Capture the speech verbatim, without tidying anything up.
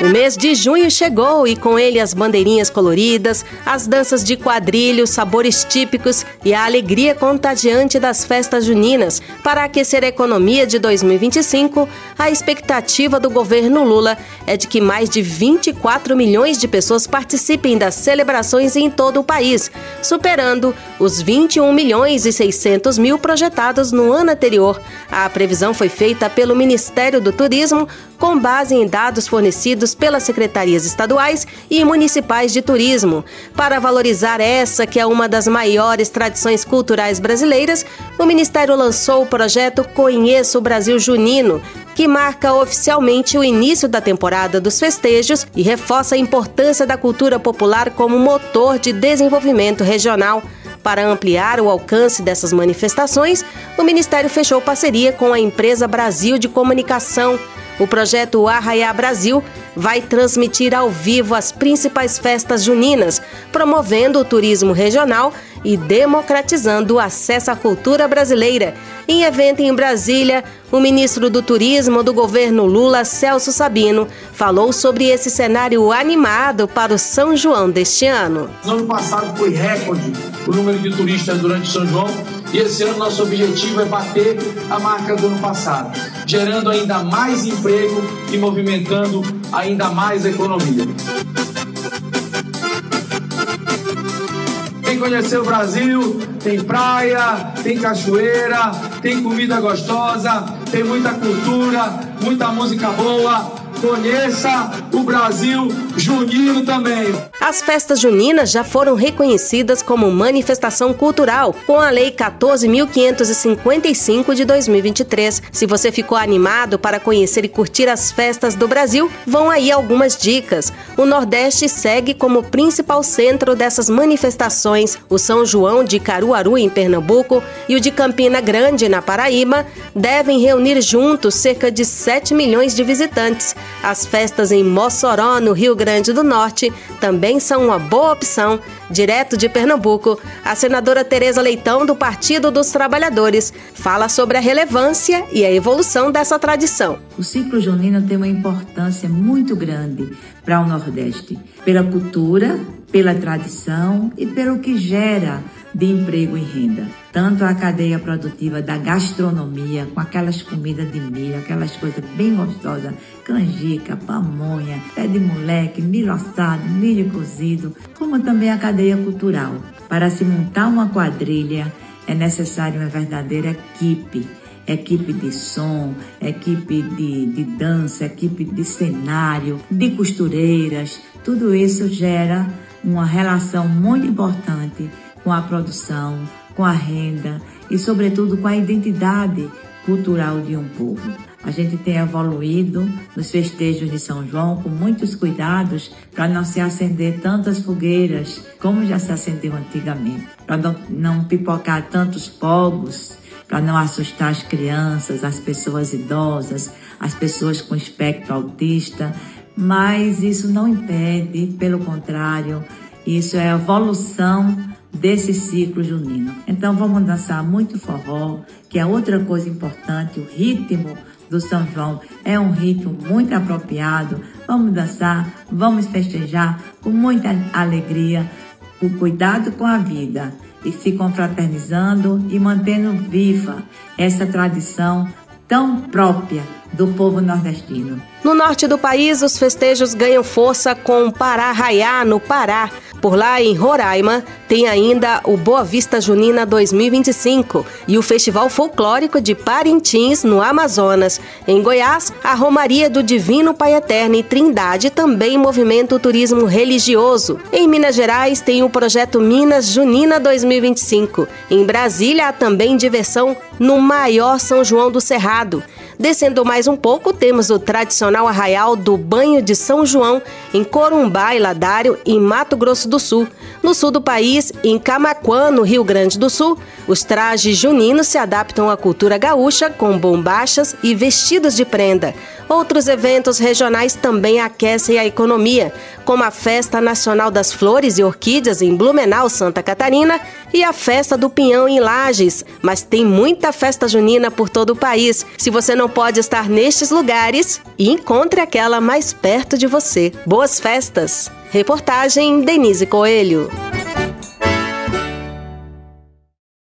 O mês de junho chegou e com ele as bandeirinhas coloridas, as danças de quadrilha, os sabores típicos e a alegria contagiante das festas juninas. Para aquecer a economia de dois mil e vinte e cinco, a expectativa do governo Lula é de que mais de vinte e quatro milhões de pessoas participem das celebrações em todo o país, superando os vinte e um milhões e seiscentos mil projetados no ano anterior. A previsão foi feita pelo Ministério do Turismo com base em dados fornecidos pelas secretarias estaduais e municipais de turismo. Para valorizar essa, que é uma das maiores tradições culturais brasileiras, o Ministério lançou o projeto Conheça o Brasil Junino, que marca oficialmente o início da temporada dos festejos e reforça a importância da cultura popular como motor de desenvolvimento regional. Para ampliar o alcance dessas manifestações, o Ministério fechou parceria com a empresa Brasil de Comunicação. O projeto Arraiá Brasil vai transmitir ao vivo as principais festas juninas, promovendo o turismo regional e democratizando o acesso à cultura brasileira. Em evento em Brasília, o ministro do Turismo do governo Lula, Celso Sabino, falou sobre esse cenário animado para o São João deste ano. No ano passado foi recorde o número de turistas durante São João e esse ano nosso objetivo é bater a marca do ano passado, gerando ainda mais emprego e movimentando ainda mais a economia. Quem conhecer o Brasil, tem praia, tem cachoeira, tem comida gostosa, tem muita cultura, muita música boa. Conheça o Brasil junino também. As festas juninas já foram reconhecidas como manifestação cultural com a Lei quatorze mil quinhentos e cinquenta e cinco de dois mil e vinte e três. Se você ficou animado para conhecer e curtir as festas do Brasil, vão aí algumas dicas. O Nordeste segue como principal centro dessas manifestações. O São João de Caruaru, em Pernambuco, e o de Campina Grande, na Paraíba, devem reunir juntos cerca de sete milhões de visitantes. As festas em Mossoró, no Rio Grande do Norte, também são uma boa opção. Direto de Pernambuco, a senadora Tereza Leitão, do Partido dos Trabalhadores, fala sobre a relevância e a evolução dessa tradição. O ciclo junino tem uma importância muito grande para o Nordeste, pela cultura, pela tradição e pelo que gera de emprego e renda. Tanto a cadeia produtiva da gastronomia, com aquelas comidas de milho, aquelas coisas bem gostosas, canjica, pamonha, pé de moleque, milho assado, milho cozido, como também a cadeia cultural. Para se montar uma quadrilha, é necessário uma verdadeira equipe. Equipe de som, equipe de, de dança, equipe de cenário, de costureiras. Tudo isso gera uma relação muito importante com a produção, com a renda e, sobretudo, com a identidade cultural de um povo. A gente tem evoluído nos festejos de São João com muitos cuidados para não se acender tantas fogueiras como já se acendeu antigamente, para não, não pipocar tantos fogos, para não assustar as crianças, as pessoas idosas, as pessoas com espectro autista, mas isso não impede, pelo contrário, isso é a evolução desse ciclo junino. Então vamos dançar muito forró, que é outra coisa importante. O ritmo do São João é um ritmo muito apropriado. Vamos dançar, vamos festejar com muita alegria, com cuidado com a vida e se confraternizando e mantendo viva essa tradição tão própria do povo nordestino. No norte do país, os festejos ganham força com o Pará-Raiá, no Pará. Por lá, em Roraima, tem ainda o Boa Vista Junina dois mil e vinte e cinco e o Festival Folclórico de Parintins, no Amazonas. Em Goiás, a Romaria do Divino Pai Eterno e Trindade também movimenta o turismo religioso. Em Minas Gerais, tem o projeto Minas Junina dois mil e vinte e cinco. Em Brasília, há também diversão no maior São João do Cerrado. Descendo mais um pouco, temos o tradicional arraial do Banho de São João, em Corumbá e Ladário, em Mato Grosso do Sul. No sul do país, em Camaquã, no Rio Grande do Sul, os trajes juninos se adaptam à cultura gaúcha com bombachas e vestidos de prenda. Outros eventos regionais também aquecem a economia, como a Festa Nacional das Flores e Orquídeas em Blumenau, Santa Catarina, e a Festa do Pinhão em Lages. Mas tem muita festa junina por todo o país. Se você não pode estar nestes lugares, encontre aquela mais perto de você. Boas festas! Reportagem Denise Coelho.